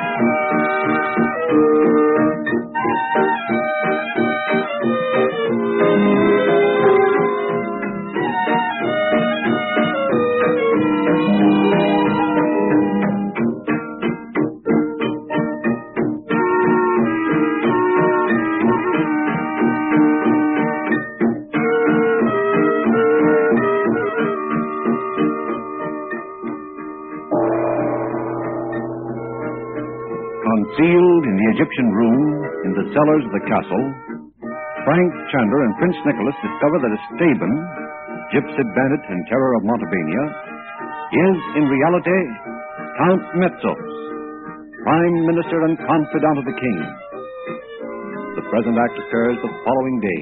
Concealed in the Egyptian room, in the cellars of the castle, Frank Chandler and Prince Nicholas discover that Esteban, gypsy bandit and terror of Montevideo, is in reality Count Metzos, Prime Minister and confidant of the king. The present act occurs the following day.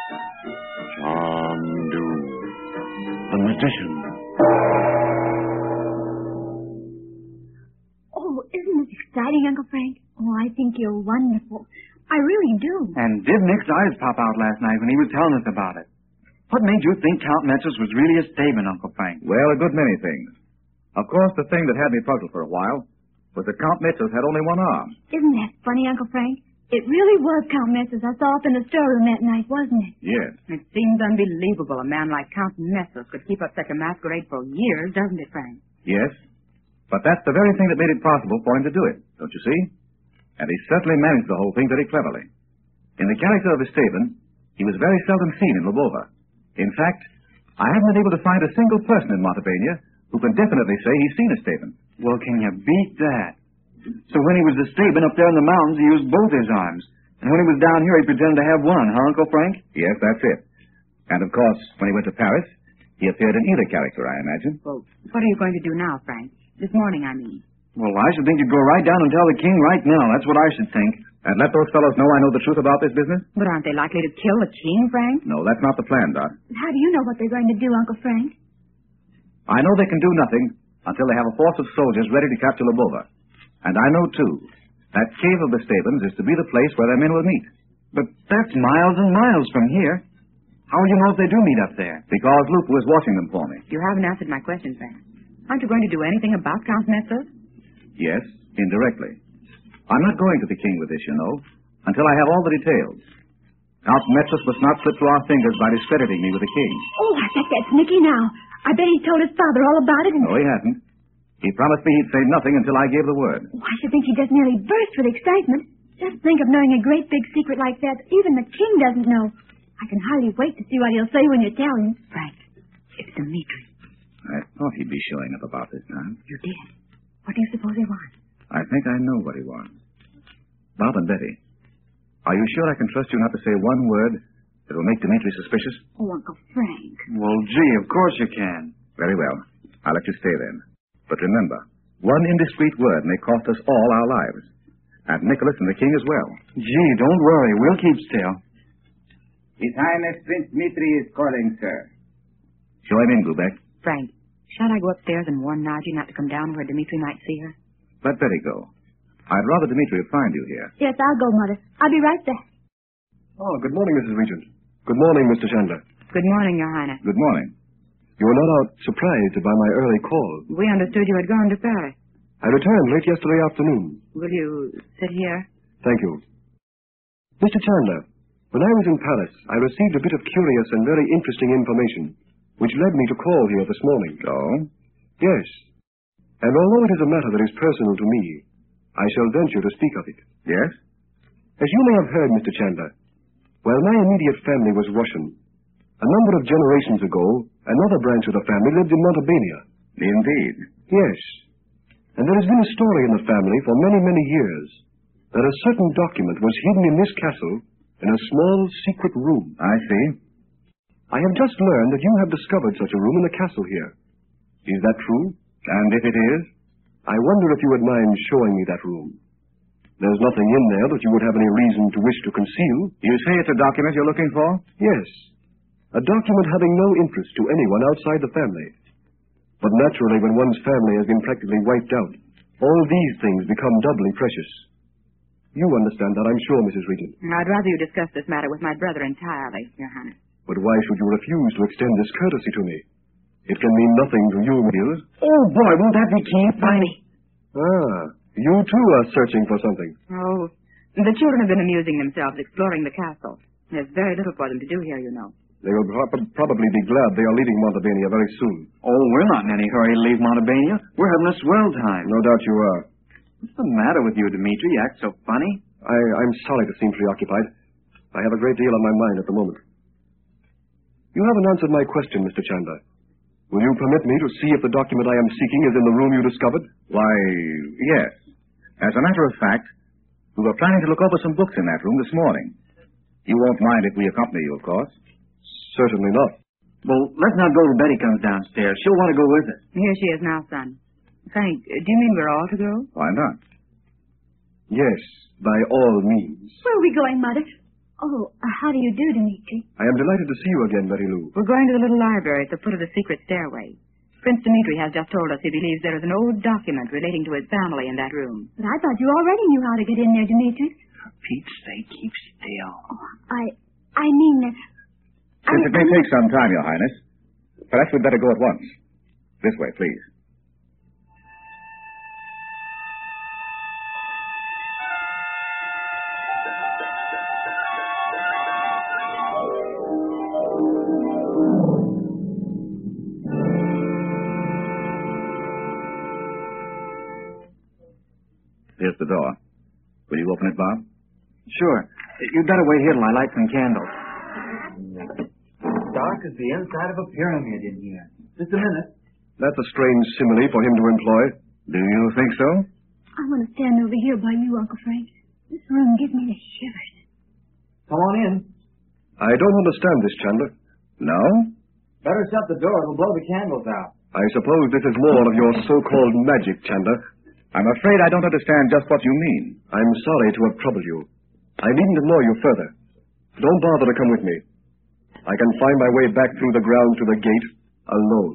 Chandu, the magician. Oh, isn't this exciting, Uncle Frank? Oh, I think you're wonderful. I really do. And did Nick's eyes pop out last night when he was telling us about it? What made you think Count Metzos was really Esteban, Uncle Frank? Well, a good many things. Of course, the thing that had me puzzled for a while was that Count Metzos had only one arm. Isn't that funny, Uncle Frank? It really was Count Metzos I saw up in the storeroom that night, wasn't it? Yes. It seems unbelievable a man like Count Metzos could keep up such a masquerade for years, doesn't it, Frank? Yes. But that's the very thing that made it possible for him to do it, don't you see? And he certainly managed the whole thing very cleverly. In the character of Esteban, he was very seldom seen in Lvova. In fact, I haven't been able to find a single person in Montevideo who can definitely say he's seen Esteban. Well, can you beat that? So when he was Esteban up there in the mountains, he used both his arms. And when he was down here, he pretended to have one, huh, Uncle Frank? Yes, that's it. And, of course, when he went to Paris, he appeared in either character, I imagine. Well, what are you going to do now, Frank? This morning, I mean. Well, I should think you'd go right down and tell the king right now. That's what I should think. And let those fellows know I know the truth about this business? But aren't they likely to kill the king, Frank? No, that's not the plan, Dot. How do you know what they're going to do, Uncle Frank? I know they can do nothing until they have a force of soldiers ready to capture Lvova. And I know, too, that cave of the Estebans is to be the place where their men will meet. But that's miles and miles from here. How will you know if they do meet up there? Because Lupu is watching them for me. You haven't answered my question, Frank. Aren't you going to do anything about Count Metzos? Yes, indirectly. I'm not going to the king with this, you know, until I have all the details. Count Metzos must not slip through our fingers by discrediting me with the king. Oh, I bet that's Nicky now. I bet he told his father all about it. No, he hasn't. He promised me he'd say nothing until I gave the word. Oh, I should think he just nearly burst with excitement. Just think of knowing a great big secret like that. Even the king doesn't know. I can hardly wait to see what he'll say when you tell him. Frank, it's Dimitri. I thought he'd be showing up about this time. You did. What do you suppose he wants? I think I know what he wants. Bob and Betty, are you sure I can trust you not to say one word that will make Dimitri suspicious? Oh, Uncle Frank. Well, gee, of course you can. Very well. I'll let you stay then. But remember, one indiscreet word may cost us all our lives. And Nicholas and the king as well. Gee, don't worry. We'll keep still. His Highness Prince Dmitri is calling, sir. Show him in, Gubek. Frank, shall I go upstairs and warn Naji not to come down where Dimitri might see her? Let Betty go. I'd rather Dimitri find you here. Yes, I'll go, Mother. I'll be right back. Oh, good morning, Mrs. Regent. Good morning, Mr. Chandler. Good morning, Your Highness. Good morning. You were no doubt surprised by my early call. We understood you had gone to Paris. I returned late yesterday afternoon. Will you sit here? Thank you. Mr. Chandler, when I was in Paris, I received a bit of curious and very interesting information, which led me to call here this morning. Oh? Yes. And although it is a matter that is personal to me, I shall venture to speak of it. Yes? As you may have heard, Mr. Chandler, while my immediate family was Russian, a number of generations ago, another branch of the family lived in Montevideo. Indeed. Yes. And there has been a story in the family for many, many years that a certain document was hidden in this castle in a small secret room. I see. I have just learned that you have discovered such a room in the castle here. Is that true? And if it is? I wonder if you would mind showing me that room. There's nothing in there that you would have any reason to wish to conceal. You say it's a document you're looking for? Yes. A document having no interest to anyone outside the family. But naturally, when one's family has been practically wiped out, all these things become doubly precious. You understand that, I'm sure, Mrs. Regent. I'd rather you discuss this matter with my brother entirely, Your Highness. But why should you refuse to extend this courtesy to me? It can mean nothing to you, Mills. Oh, boy, won't that be keen? Barney. Ah, You, too, are searching for something. Oh, the children have been amusing themselves exploring the castle. There's very little for them to do here, you know. They will probably be glad they are leaving Montebania very soon. Oh, we're not in any hurry to leave Montebania. We're having a swell time. No doubt you are. What's the matter with you, Dimitri? You act so funny. I'm sorry to seem preoccupied. I have a great deal on my mind at the moment. You haven't answered my question, Mr. Chandler. Will you permit me to see if the document I am seeking is in the room you discovered? Why, yes. As a matter of fact, we were planning to look over some books in that room this morning. You won't mind if we accompany you, of course. Certainly not. Well, let's not go till Betty comes downstairs. She'll want to go with us. Here she is now, son. Frank, do you mean we're all to go? Why not? Yes, by all means. Where are we going, Mother? Oh, how do you do, Dimitri? I am delighted to see you again, Betty Lou. We're going to the little library at the foot of the secret stairway. Prince Dimitri has just told us he believes there is an old document relating to his family in that room. But I thought you already knew how to get in there, Dimitri. For Pete's sake, keep still. Oh, I mean that... It may take some time, Your Highness. Perhaps we'd better go at once. This way, please. Here's the door. Will you open it, Bob? Sure. You'd better wait here till I light some candles. Dark as the inside of a pyramid in here. Just a minute. That's a strange simile for him to employ. Do you think so? I want to stand over here by you, Uncle Frank. This room gives me the shivers. Come on in. I don't understand this, Chandler. No? Better shut the door. It'll blow the candles out. I suppose this is more of your so-called magic, Chandler. I'm afraid I don't understand just what you mean. I'm sorry to have troubled you. I needn't annoy you further. Don't bother to come with me. I can find my way back through the grounds to the gate alone.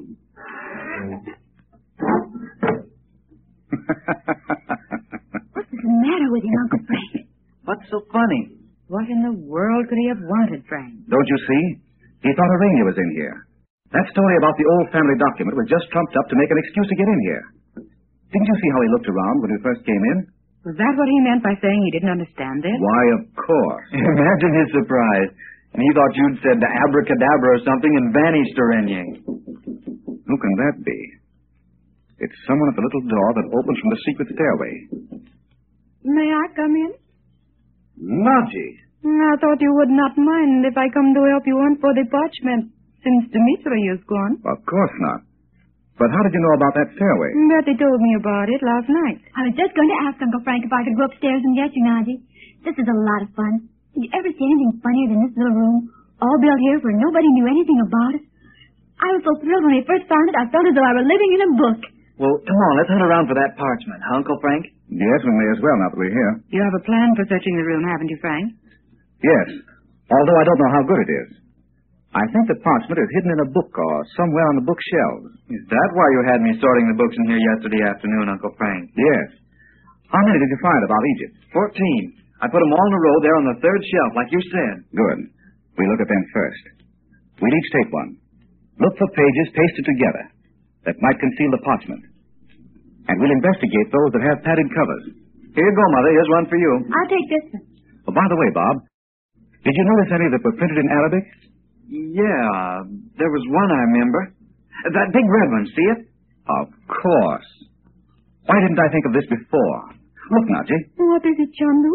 What's the matter with him, Uncle Frank? What's so funny? What in the world could he have wanted, Frank? Don't you see? He thought Urania was in here. That story about the old family document was just trumped up to make an excuse to get in here. Didn't you see how he looked around when we first came in? Was that what he meant by saying he didn't understand it? Why, of course. Imagine his surprise. And he thought you'd said the abracadabra or something and vanished, Urania. Who can that be? It's someone at the little door that opens from the secret stairway. May I come in? Margie. I thought you would not mind if I come to help you hunt for the parchment, since Dimitri is gone. Of course not. But how did you know about that stairway? Betty told me about it last night. I was just going to ask Uncle Frank if I could go upstairs and get you, Naji. This is a lot of fun. Did you ever see anything funnier than this little room? All built here where nobody knew anything about it. I was so thrilled when we first found it, I felt as though I were living in a book. Well, come on, let's hunt around for that parchment, huh, Uncle Frank? Yes, we may as well now that we're here. You have a plan for searching the room, haven't you, Frank? Yes, although I don't know how good it is. I think the parchment is hidden in a book or somewhere on the bookshelves. Is that why you had me sorting the books in here yesterday afternoon, Uncle Frank? Yes. How many did you find about Egypt? 14. I put them all in a row there on the third shelf, like you said. Good. We look at them first. We'll each take one. Look for pages pasted together that might conceal the parchment. And we'll investigate those that have padded covers. Here you go, Mother. Here's one for you. I'll take this one. Oh, by the way, Bob, did you notice any that were printed in Arabic? Yeah, there was one I remember. That big red one, see it? Of course. Why didn't I think of this before? Look, Naji. What is it, Chandu?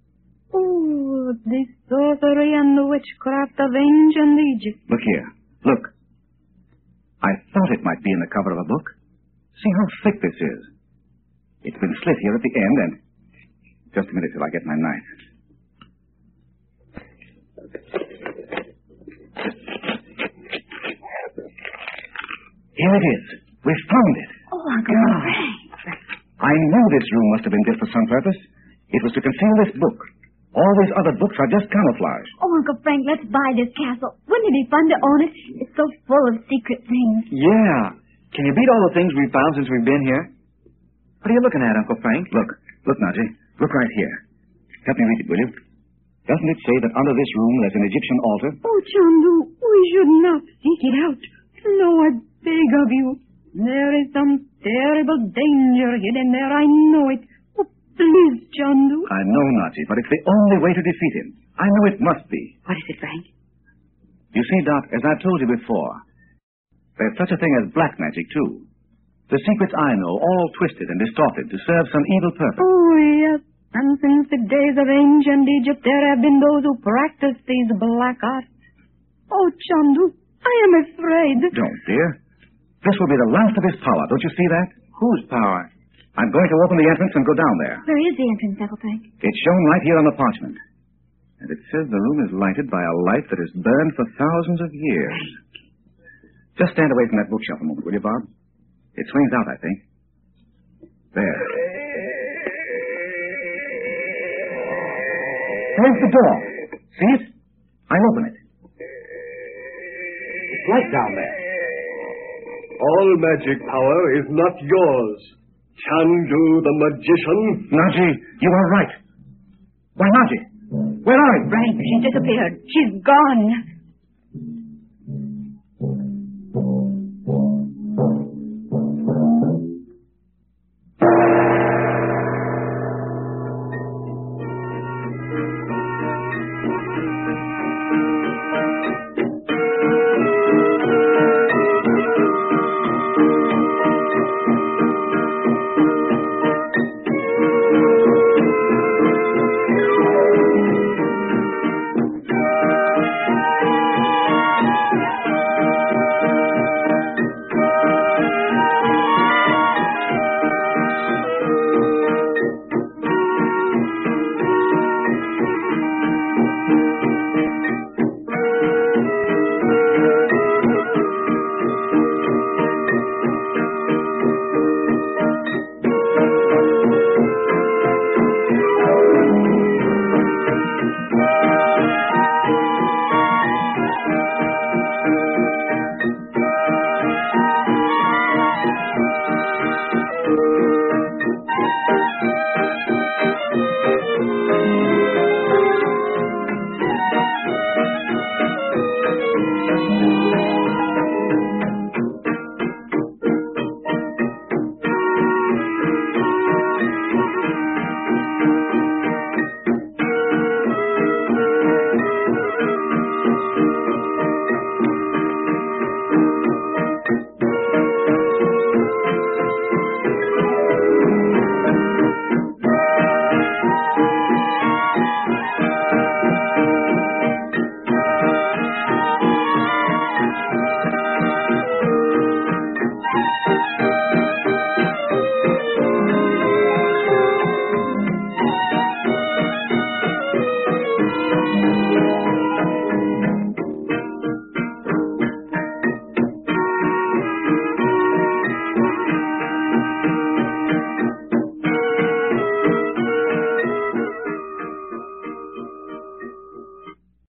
Oh, the sorcery and the witchcraft of ancient Egypt. Look here. Look. I thought it might be in the cover of a book. See how thick this is. It's been slit here at the end, and... Just a minute till I get my knife. Here it is. We've found it. Oh, Uncle Frank. I knew this room must have been built for some purpose. It was to conceal this book. All these other books are just camouflage. Oh, Uncle Frank, let's buy this castle. Wouldn't it be fun to own it? It's so full of secret things. Yeah. Can you beat all the things we've found since we've been here? What are you looking at, Uncle Frank? Look, Naji. Look right here. Help me read it, will you? Doesn't it say that under this room there's an Egyptian altar? Oh, Chandu, we should not seek it out. No, I beg of you. There is some terrible danger hidden there. I know it. Oh, Please, Chandu. I know, Naji, but it's the only way to defeat him. I know it must be. What is it, Frank? You see, Doc, as I've told you before, there's such a thing as black magic, too. The secrets I know, all twisted and distorted to serve some evil purpose. Oh, yes. And since the days of ancient Egypt, there have been those who practiced these black arts. Oh, Chandu, I am afraid. Don't, dear. This will be the last of his power. Don't you see that? Whose power? I'm going to open the entrance and go down there. Where is the entrance, Uncle Frank? It's shown right here on the parchment. And it says the room is lighted by a light that has burned for thousands of years. Just stand away from that bookshelf a moment, will you, Bob? It swings out, I think. There. There's the door. See it? I'll open it. It's light down there. All magic power is not yours, Chandu the magician. Naji, you are right. Why, Naji, where are you? Frank, she disappeared. She's gone.